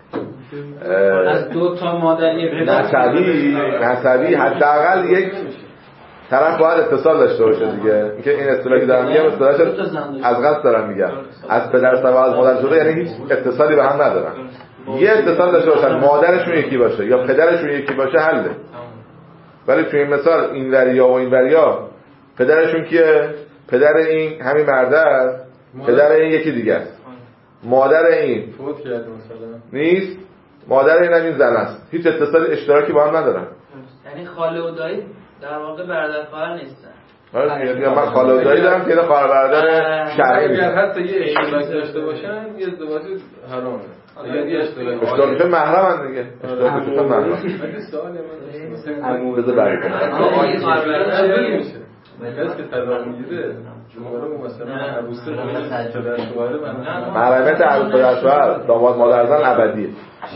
از دو تا مادری نسبی نسبی حداقل یک طرف باید اتصال داشته باشه دیگه. اینکه این اصطلاحی که دارم میگم اصطلاحش از قصد دارم میگم. از پدر سوا از مادر جدا یعنی هیچ اتصالی به هم ندارن. یه اتصال داشته باشن، مادرشون یکی باشه یا پدرشون یکی باشه حله. ولی تو این مثال این وریا و این وریا پدرشون کیه؟ پدر این همین مرده است، پدر این یکی دیگه است. مادر این فوت کرده مثلا نیست، مادر این هم این زن است. هیچ اتصال اشتراکی با هم ندارن. یعنی خاله و دایی در واقع برادر خواهر نیستن. آره میگم من خاله و دایی دارم که اینا خواهر برادر شرعی اگر حتی یه اشتراک داشته باشن یه ازدواج حرامه. اگر یه اشتراک اشتراکشون محرمن دیگه. اشتراکشون محرم. ولی سوال من عمو بذار برای کنم. آقای خواهر برادر میشه. کسی که طلاق میگیره جمهور مثلا عروسه پدر شوهر محرمیت عروس پدر شوهر داماد مادر زن ابدیه.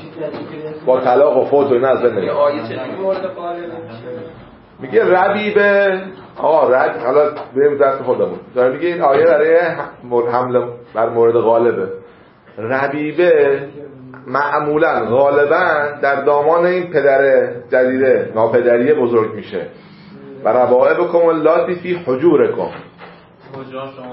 با طلاق و فوت و اینا از بین نمیره. آیه چه مورد قائل میگه ربیبه آقا رد حالا بریم دست خودمون. داره میگه این آیه برای حمله بر مورد غالبه. ربیبه معمولا غالبا در دامان این پدر جدیده ناپدریه بزرگ میشه. و ربائبکم اللاتی فی حجورکم. حجرا شما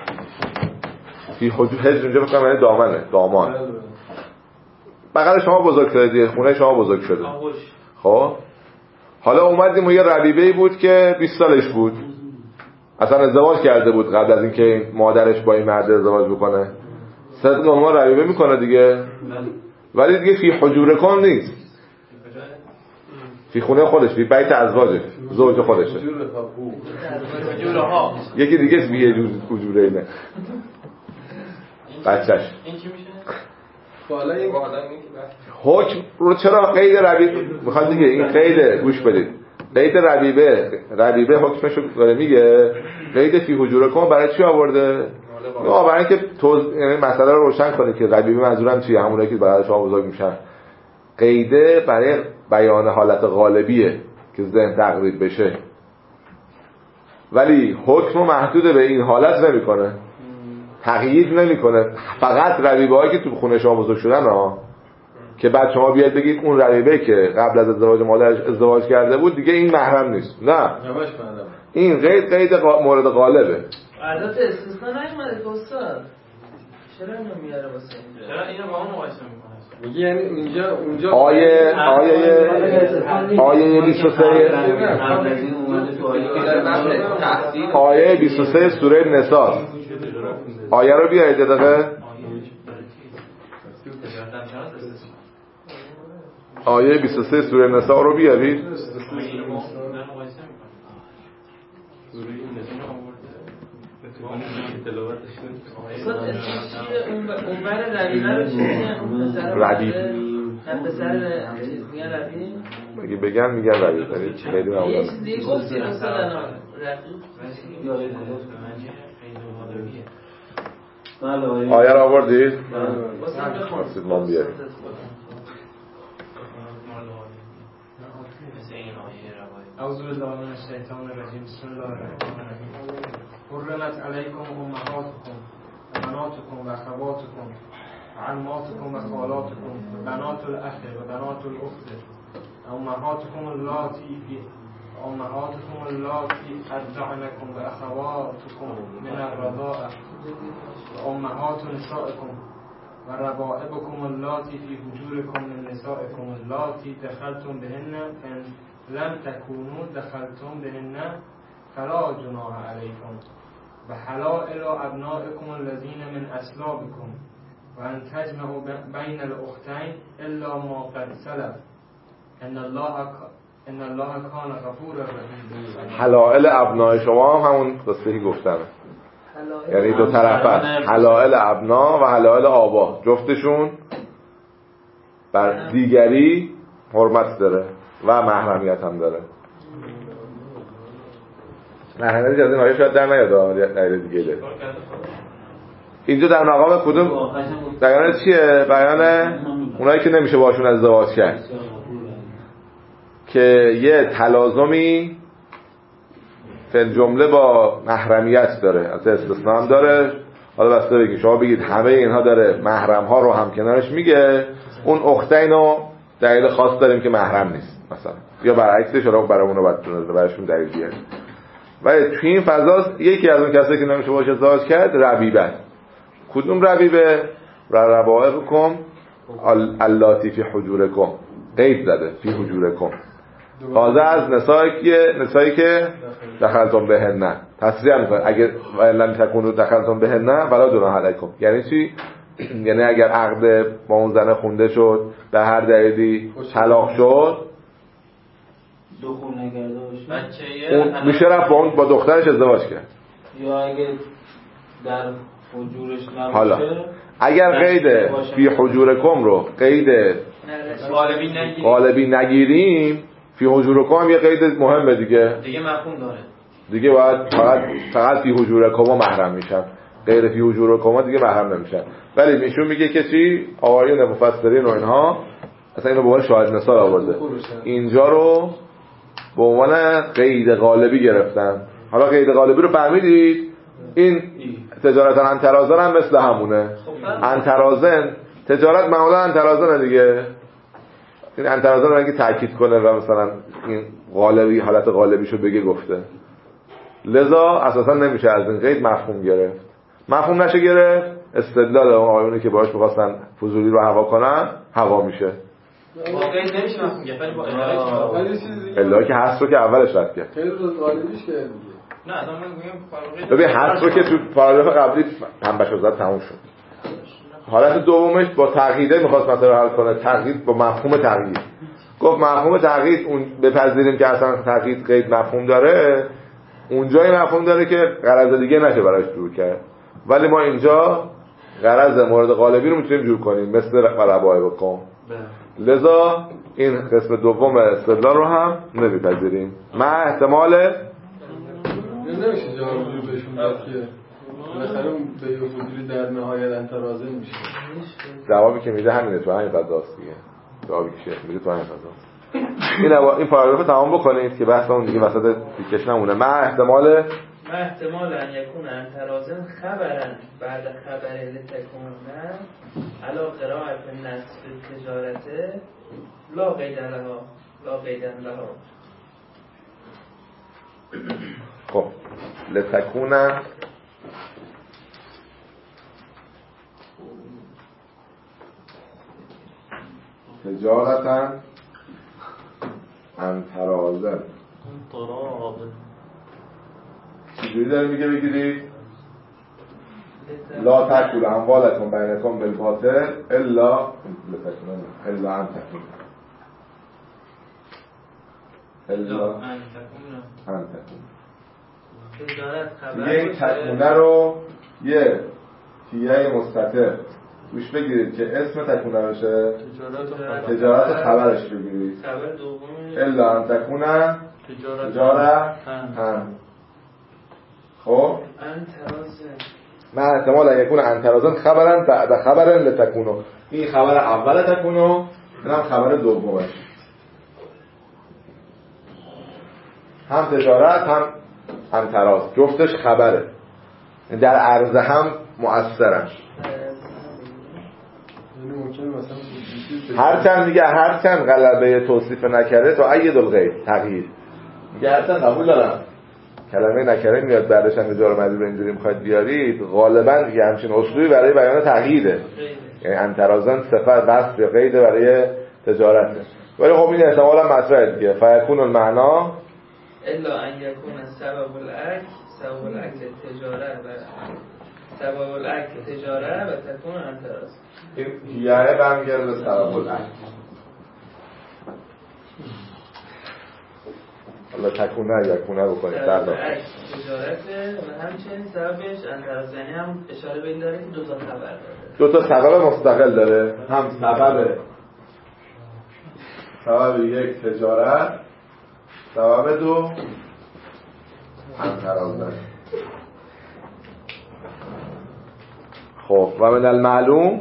فی حجور حجر اینجا بکنم یعنی دامنه دامان. بغل شما بزرگ شده دیگه، خونه شما بزرگ شده. خب حالا اومدیم و یه ربیبه‌ای بود که بیست سالش بود. اصلا ازدواج کرده بود قبل از اینکه مادرش با این مرد ازدواج بکنه. صدق ما ربیبه میکنه دیگه. ولی دیگه فی حجورکم نیست. فی خونه خودش، فی بیت ازواجه، زوج خودشه. یکی دیگه است بیه جور حجوره اینه. بچهش. این چی میشه؟ حالا این حکم رو چرا قید ربیبه میخواد دیگه این قید گوش بدید. قید ربیبه ربیبه حکمشو داره میگه. قید فی حجورکم برای چی آورده؟ آقا برای اینکه توضیح یعنی مسئله رو روشن کنه که ربیبه منظورم چیه، همونایی که برای شما بزرگ میشن. قیده برای بیان حالت غالبیه که ذهن تقریب بشه، ولی حکم محدود به این حالت نمیکنه، تقیید نمیکنه. فقط ربیبه هایی که تو خونه شما بزرگ شدن ها که بعد شما بیاید بگید اون ربیبه که قبل از ازدواج مادرش ازدواج کرده بود دیگه این محرم نیست. نه این قید قید قا... مورد غالبه. عادت استثنا نمیاد که استاد چرا اینو میاره واسه اینجا؟ چرا اینو با اون مقایسه میکنه؟ میگه یعنی اونجا اونجا آیه آیه آیه بیست و سه آیه بیست و سه سوره نساء. آیه رو بیارید دقیقه. آیه بیست و سه سوره نساء رو بیارید. اصلا اون بر ربیبه رو چی میگن؟ ربیب نه پسر میگن ربیب اگه بگن میگن ربیب، ولی خیلی معمولا یه چیز دیگه گفتی مثلا رقیق آیه را آوردید؟ واسید ما بیاریم. اعوذ بالله من الشیطان الرجیم. بسم الله الرحمن الرحیم. حرمت علیکم امهاتکم و بناتکم و اخواتکم و عماتکم و خالاتکم و بنات الاخ و بنات الاخت و امهاتکم اللاتی فی امهاتکم اللاتی ارضعنکم و اخواتکم من الرضاعه و امهات نسائکم و ربائبکم اللاتی فی حجورکم من نسائکم اللاتی دخلتم بهن فان لم تكونوا دخلتم بهن فلا جناح عليكم و حلائل ابنائكم الذين من اصلابكم و ان تجمعوا بين الاختين الا ما قد سلف ان الله ان الله كان غفورا رحيما. حلائل ابناء شما هم همون قصه‌ای گفتم، یعنی دو طرفه، حلائل ابنا و حلائل آبا، جفتشون بر دیگری حرمت داره و محرمیت هم داره. محرمیت از این آیه شاید در نیاد، در دیگه ده. اینجا در مقام کدوم بیان چیه؟ بیان اونایی که نمیشه باشون ازدواج کرد، که یه تلازمی فل جمله با محرمیت داره، از استثناء هم داره. حالا بسته بگید شما بگید همه اینها داره محرم ها رو هم کنارش میگه، اون اختین رو دلیل خاص داریم که محرم نیست مثلا، یا برعکسش رو برای اون رو باید براشون دلیل بیاریم. ولی توی این فضا یکی از اون کسایی که نمیشه باشه ازدواج کرد ربیبه است. کدوم ربیبه؟ ربائبکم اللاتی فی حجورکم، قید زده فی حجورکم، تازه از نسایی که نسایی که دخلتم بهن تصریح میکنه، اگه لم تکونوا دخلتم بهن فلا جناح علیکم. یعنی چی؟ یعنی اگر عقد با اون زن خونده شد، به هر دلیلی طلاق شد، دخول نکرده باشه، اون میشه رفت با اون با دخترش ازدواج کرد. یا اگه در حجورش نباشه، حالا اگر قید فی حجورکم رو قید غالبی نگیریم، فی حجورکم هم یه قید مهمه دیگه، دیگه مفهوم داره دیگه باید فقط فقط فی حجورکم محرم میشن، غیر فی حجورکم دیگه محرم نمیشن. ولی میشون میگه که چی؟ آقایون مفسرین و اینها اصلا اینو به عنوان شاهد مثال آورده، اینجا رو به عنوان قید غالبی گرفتن. حالا قید غالبی رو فهمیدید؟ این تجارت انترازن هم مثل همونه. انترازن تجارت معمولا انترازن دیگه، این انترازن رو اگه تاکید کنه و مثلا این غالبی حالت غالبیشو بگه گفته، لذا اساسا نمیشه از این قید مفهوم گرفت. مفهوم نشه گرفت، استدلال اون آیونی که باهاش می‌خواستن فضولی رو هوا کنن هوا میشه. واقعا نمیشه مفهوم گرفت، ولی با الهی الهی که هست رو که اولش رد کرد. خیلی روز غالبیش کرد دیگه. نه اصلا من میگم ببین هست رو که تو پاراگراف قبلی پنبش زد تموم شد. حالت دومش با تقییده میخواست مثلا حل کنه، تقیید با مفهوم تقیید. گفت مفهوم تقیید اون بپذیریم که اصلا تقیید قید مفهوم داره، اونجای مفهوم داره که غرض دیگه نشه براش جور کرد. ولی ما اینجا غرض مورد غالبی رو میتونیم جور کنیم، مثل ربائبکم. لذا این قسم دوم استدلال رو هم نمیپذیریم. ما احتمال نمیشه جواب رو بهشون داد که بالاخره به یه حضوری در نهایت انترازن میشه. جوابی که میده همینه، تو همین فضاست دیگه. جوابی که شیخ میده تو همین فضاست. این این پاراگراف رو تمام بکنید که بحث اون دیگه وسط تیکش نمونه. ما احتمال ما احتمال ان یکون انترازن خبرن بعد خبر لتکون علا قرائت نصف تجارته لا قید لها لا قید لها. خب لتکون تجارتا انترازن چجوری داره میگه بگیرید؟ لا تأکل اموالکم بینکم بالباطل الا الا ان تکون الا ان تکون. تجارت خبر دیگه این تکونه رو یه تیه مستتر گوش بگیرید که اسم تکونه بشه تجارت خبرش بگیرید خبر دوم الا ان تکونه تجارت هم. خب انترازه ما احتمال ان یکون انترازن خبرن بعد خبرن لتکونو، این خبر اول تکونو، اینم خبر دومش. هم تجارت هم انتراز جفتش خبره، در عرضه هم مؤثرن. هرچند میگه هرچند غلبه توصیف نکره تو اید الغیب تغییر میگه هرچند قبول دارم کلمه نکره میاد بعدش هم جار مجرور اینجوری میخواید بیارید، غالبا دیگه همچین اسلوبی برای بیان تغییره، یعنی انترازن صفت وصف یا قید برای تجارته. ولی خب این احتمال هم مطرحه دیگه، فیکون المعنا الا ان یکون سبب الاکل سبب الاکل تجاره و سبب الاکل تجاره و تکون انتراز. این هیئه برمیگرده به سبب الاکل. حالا تکونه یکونه بکنید در سبب الاکل تجارته و همچنین سببش انتراز، یعنی هم اشاره به این داره که دو تا خبر داره، دو تا سبب مستقل داره، هم سبب سبب یک تجارت، سبب دو انتراز داره. خب و من المعلوم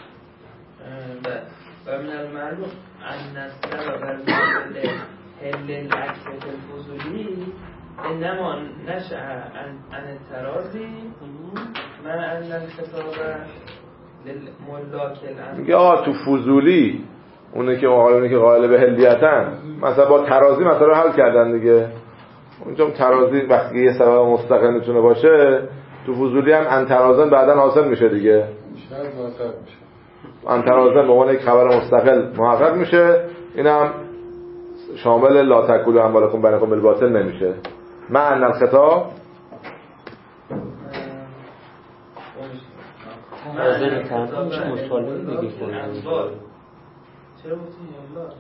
و من المعلوم ان السبب المعلوم حل العکس الفضولی انما نشأ عن الترازی ما ان الخطاب للملاک الامر. یا تو فضولی اونه که آقایونه که قائل به حلیتن مثلا با ترازی مثلا حل کردن دیگه، اونجا ترازی وقتی یه سبب مستقل میتونه باشه، تو فضولی هم انترازن بعدن حاصل میشه دیگه، شاید محقق میشه، انترازن به عنوان یک خبر مستقل محقق میشه، اینم شامل لا تاکلوا اموالکم بینکم بالباطل نمیشه. معنی الخطاب حاضر کردن میشه مطالعه بگید چرا گفتیم ملاک؟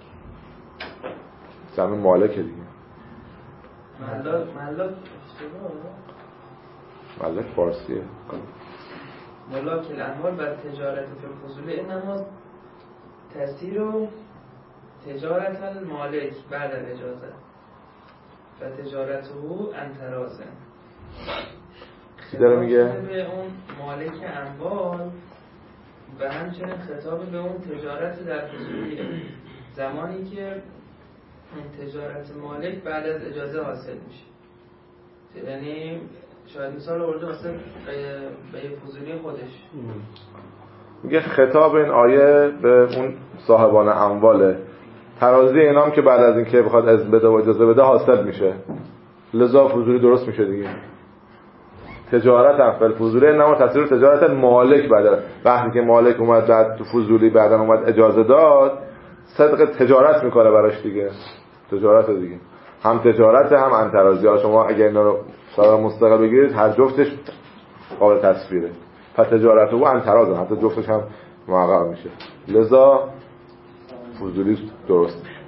زمین مالکه دیگه، ملاک ملاک اشتباهه، مالک فارسیه. ملاک الاموال و تجارت فی الفضولی انما تسیر و تجارت المالک بعد الاجازه و تجارت او انترازه. چی داره میگه؟ به اون مالک اموال و همچنین خطاب به اون تجارت در فضولیه، زمانی که اون تجارت مالک بعد از اجازه حاصل میشه. یعنی شاید مثال آورده مثلا به فضولی خودش میگه خطاب این آیه به اون صاحبان امواله، ترازی اینام که بعد از این که بخواد اذن بده و اجازه بده حاصل میشه، لذا فضولی درست میشه دیگه. تجارت هم فل فضولی انما تصویر تجارت مالک بعد وقتی که مالک اومد بعد تو فضولی بعدن اومد اجازه داد، صدق تجارت میکنه براش دیگه، تجارت دیگه، هم تجارت هم انترازی ها. شما اگر اینا رو سبب مستقل بگیرید هر جفتش قابل تصویره، پس تجارت و انتراز هم حتی جفتش هم محقق میشه، لذا فضولی درست میشه.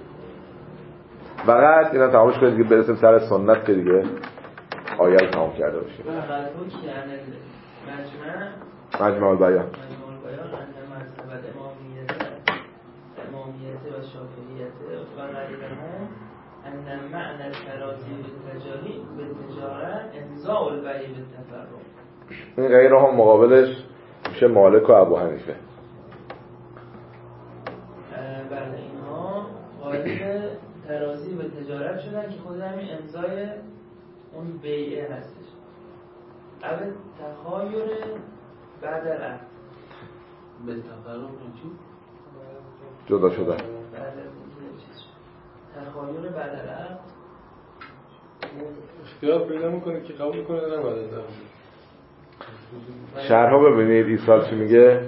فقط اینا تمامش کنید دیگه، برسیم سر سنت که دیگه آیه رو تمام کرده باشیم. مجمع البیان امامیت و شافعیت و غیرهم ان المعنى الترازی بالتجاری بالتجارت امضاء البیع بالتفرق. این غیرهم مقابلش میشه مالک و ابو حنیفه. بله اینها قائل ترازی به تجارت شدن که خود همین امضای اون بیعه هستش. اول تخایر بعد العقد به تفرق چی؟ جدا شدن. تخایر بعد العقد اختیار پیدا میکنه که قبول کنه نه بعد از عقد. شرحا ببینید ایسال چی میگه.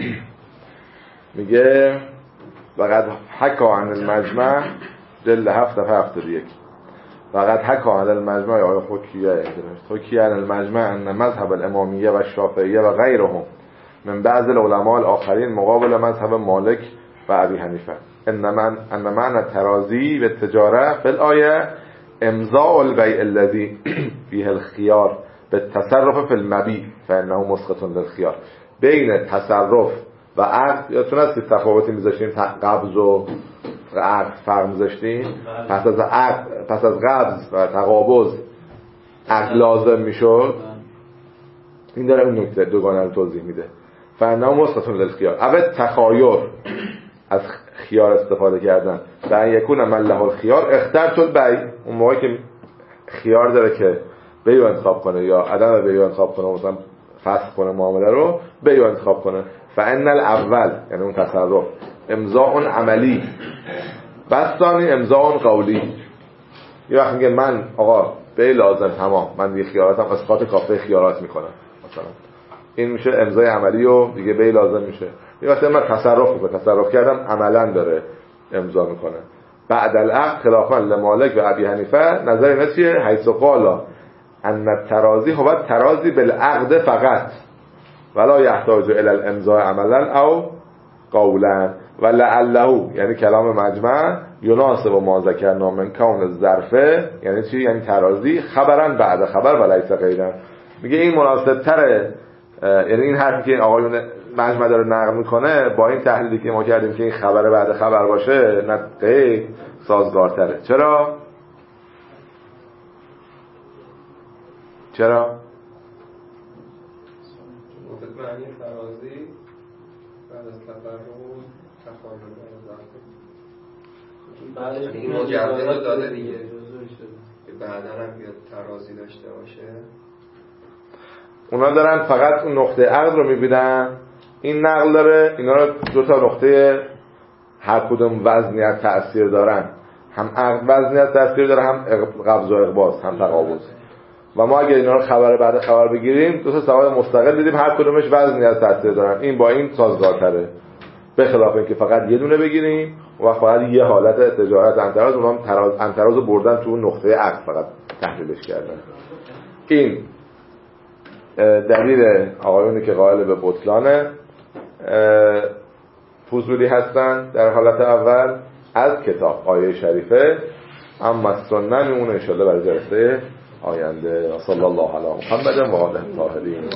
میگه وقد حکا عن المجمع جلد هفت دفعه هفتاد یک وقد حکا عن المجمع یا حکیه حکیه عن المجمع ان مذهب الامامیه و شافعیه و غیرهم من بعض العلماء الاخرین مقابل مذهب مالک و ابی حنیفه ان من ان معنی ترازی و تجاره فی الآیه امضاء البیع الذی فیه الخیار بالتصرف فی المبیع فانه مسقط للخیار. بین تصرف و عقد، یادتون هست که تفاوتی میذاشتیم قبض و عقد فرق میذاشتیم؟ پس از عقد پس از قبض و تقابض عقد لازم میشد. این داره اون نکته دوگانه رو توضیح میده. فانه مسقط للخیار، اول تخایر از خیار استفاده کردن و ان یکون من له الخیار اخترت البیع، اون موقعی که خیار داره که بیع انتخاب کنه یا عدم بیع انتخاب کنه، مثلا فسخ کنه معامله رو، بیع انتخاب کنه. فان الاول یعنی اون تصرف امضاء عملی و ثانی امضاء قولی. یه وقت میگه من آقا بیع لازم تمام، من دیگه خیاراتم اسقاط کافه خیارات میکنم مثلا، این میشه امضای عملی و دیگه بیع لازم میشه. یه وقت من تصرف میکنم، تصرف کردم عملا داره امضا میکنه. بعد العقد خلافا لمالک و ابی حنیفه نظر اینا چیه؟ حیث قال ان التراضی هو التراضی بالعقد فقط ولا یحتاج الى الامضاء عملا او قولا ولعله، یعنی کلام مجمع، یناسب ما ذکرنا من کون الظرفه، یعنی چی؟ یعنی تراضی خبرن بعد خبر ولیس غیرا. میگه این مناسب تره، یعنی این حرفی که آقایون مجمع داره نقل میکنه با این تحلیلی که ما کردیم که این خبر بعد خبر باشه نه غیر سازگارتره. چرا؟ چرا؟ معنی ترازی بعد از تفرق تخالف بعدش دیگه مجوز رو داده دیگه که بعدا هم بیاد ترازی داشته باشه. اونا دارن فقط اون نقطه عقد رو میبینن، این نقل داره اینا رو دو تا نقطه هر کدوم وزنیت تأثیر دارن، هم عقد وزنیت تأثیر داره، هم قبض و اقباض، هم تقابض. و ما اگه اینا رو خبر بعد خبر بگیریم دو تا سوال مستقل دیدیم هر کدومش وزنیت تأثیر دارن، این با این سازگارتره، به خلاف اینکه فقط یه دونه بگیریم و فقط یه حالت تجارت انتراز، اونها هم تراز انتراز رو بردن تو نقطه عقد فقط تحلیلش کردن. این دلیل آقایونی که قائل به بطلان فضولی هستن در حالت اول از کتاب آیه شریفه، اما سنن اون انشالله برای جلسه آینده. صلی الله علی محمد و آله الطاهرین.